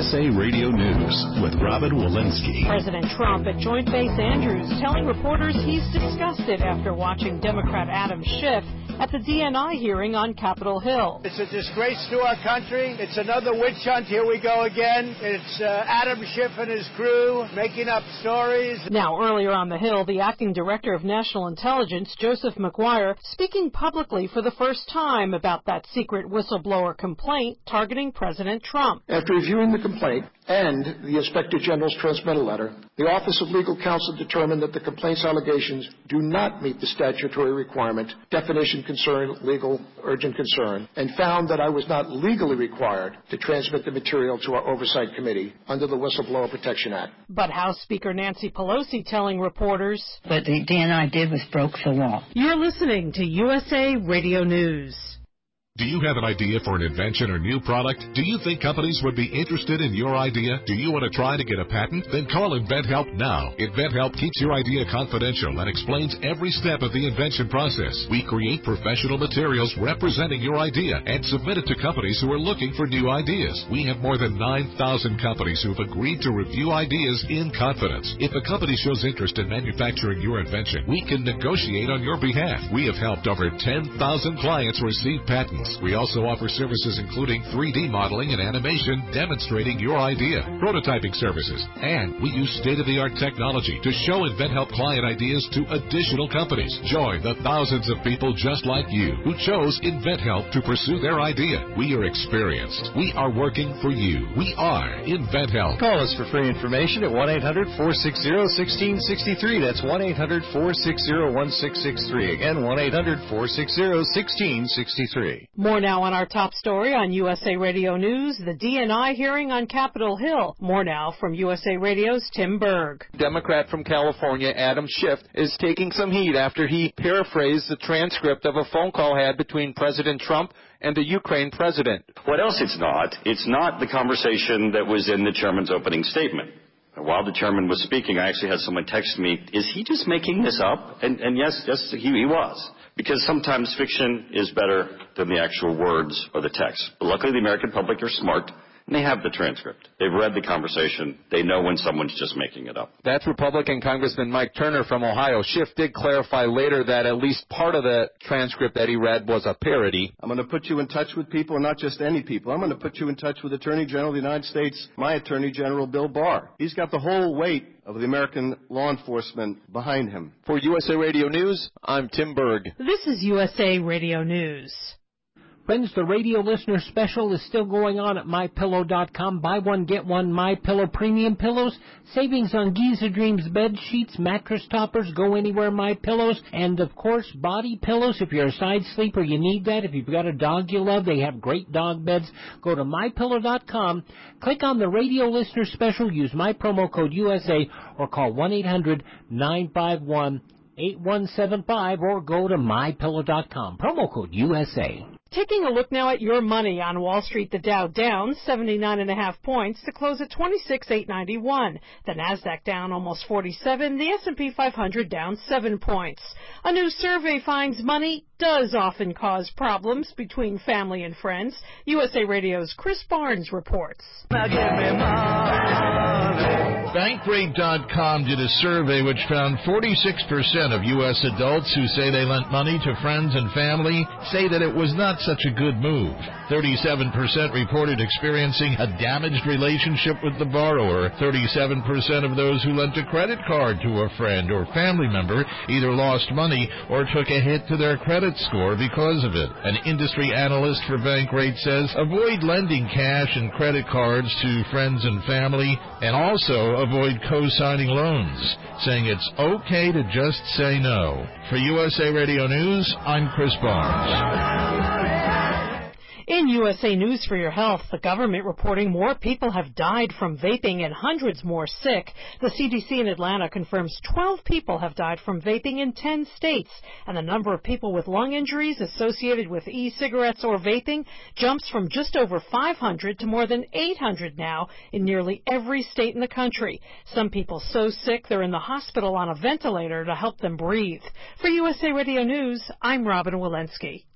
USA Radio News with Robin Walensky. President Trump at Joint Base Andrews telling reporters he's disgusted after watching Democrat Adam Schiff at the DNI hearing on Capitol Hill. It's a disgrace to our country. It's another witch hunt. Here we go again. It's Adam Schiff and his crew making up stories. Now, earlier on the Hill, the acting director of National Intelligence, Joseph Maguire, speaking publicly for the first time about that secret whistleblower complaint targeting President Trump. After reviewing the complaint and the Inspector General's transmittal letter, the Office of Legal Counsel determined that the complaint's allegations do not meet the statutory requirement, definition concern, legal urgent concern, and found that I was not legally required to transmit the material to our Oversight Committee under the Whistleblower Protection Act. But House Speaker Nancy Pelosi telling reporters, what the DNI did was broke the law. You're listening to USA Radio News. Do you have an idea for an invention or new product? Do you think companies would be interested in your idea? Do you want to try to get a patent? Then call InventHelp now. InventHelp keeps your idea confidential and explains every step of the invention process. We create professional materials representing your idea and submit it to companies who are looking for new ideas. We have more than 9,000 companies who have agreed to review ideas in confidence. If a company shows interest in manufacturing your invention, we can negotiate on your behalf. We have helped over 10,000 clients receive patents. We also offer services including 3D modeling and animation demonstrating your idea, prototyping services, and we use state-of-the-art technology to show InventHelp client ideas to additional companies. Join the thousands of people just like you who chose InventHelp to pursue their idea. We are experienced. We are working for you. We are InventHelp. Call us for free information at 1-800-460-1663. That's 1-800-460-1663. Again, 1-800-460-1663. More now on our top story on USA Radio News, the DNI hearing on Capitol Hill. More now from USA Radio's Tim Berg. Democrat from California, Adam Schiff, is taking some heat after he paraphrased the transcript of a phone call had between President Trump and the Ukraine president. What else it's not? It's not the conversation that was in the chairman's opening statement. While the chairman was speaking, I actually had someone text me, is he just making this up? And yes, he was. Because sometimes fiction is better than the actual words or the text. But luckily the American public are smart, and they have the transcript. They've read the conversation. They know when someone's just making it up. That's Republican Congressman Mike Turner from Ohio. Schiff did clarify later that at least part of the transcript that he read was a parody. I'm going to put you in touch with people, and not just any people. I'm going to put you in touch with Attorney General of the United States, my Attorney General, Bill Barr. He's got the whole weight of the American law enforcement behind him. For USA Radio News, I'm Tim Berg. This is USA Radio News. Friends, the radio listener special is still going on at MyPillow.com. Buy one, get one MyPillow premium pillows. Savings on Giza Dreams bed sheets, mattress toppers, go anywhere MyPillows, and, of course, body pillows. If you're a side sleeper, you need that. If you've got a dog you love, they have great dog beds. Go to MyPillow.com, click on the radio listener special, use my promo code USA, or call 1-800-951-8175, or go to MyPillow.com, promo code USA. Taking a look now at your money on Wall Street, the Dow down 79.5 points to close at 26,891. The Nasdaq down almost 47. The S&P 500 down 7 points. A new survey finds money does often cause problems between family and friends. USA Radio's Chris Barnes reports. Now give me money. Bankrate.com did a survey which found 46% of U.S. adults who say they lent money to friends and family say that it was not such a good move. 37% reported experiencing a damaged relationship with the borrower. 37% of those who lent a credit card to a friend or family member either lost money or took a hit to their credit score because of it. An industry analyst for Bankrate says avoid lending cash and credit cards to friends and family, and also avoid co-signing loans, saying it's okay to just say no. For USA Radio News, I'm Chris Barnes. In USA News for Your Health, the government reporting more people have died from vaping and hundreds more sick. The CDC in Atlanta confirms 12 people have died from vaping in 10 states, and the number of people with lung injuries associated with e-cigarettes or vaping jumps from just over 500 to more than 800 now in nearly every state in the country. Some people so sick they're in the hospital on a ventilator to help them breathe. For USA Radio News, I'm Robin Walensky.